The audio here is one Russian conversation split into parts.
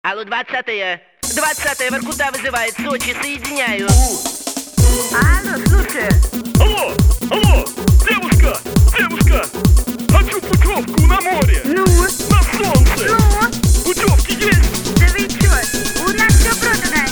Алло, 20-е. 20-е, Воркута вызывает, Сочи, соединяю. Алло, слушай. Алло, девушка, хочу путевку на море. Ну? На солнце. Ну? Путевки есть? Да вы чё? У нас все продано.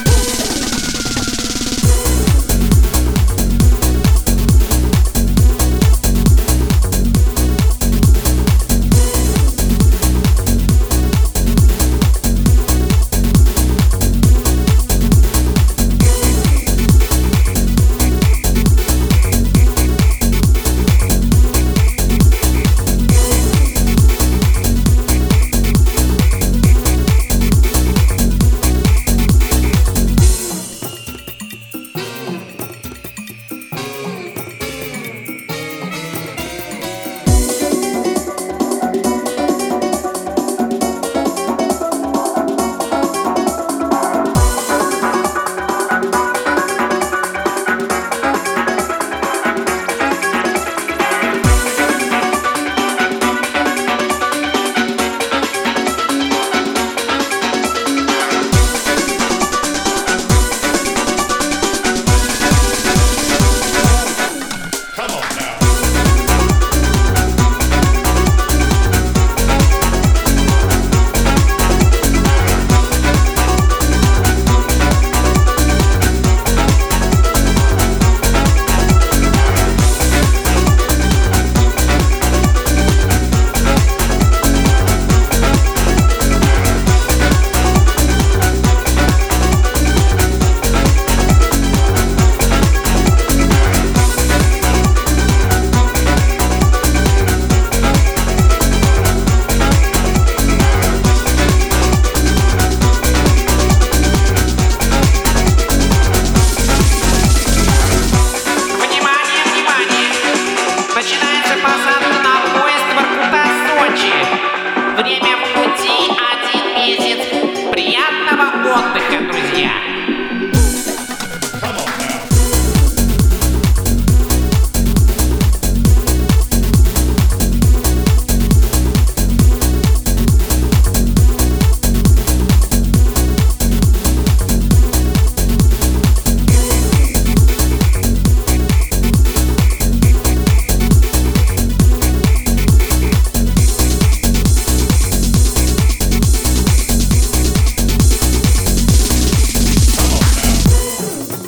Время в пути 1 месяц. Приятного отдыха, друзья!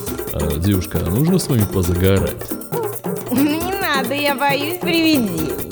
Девушка, а нужно с вами позагорать? Не надо, я боюсь привидений.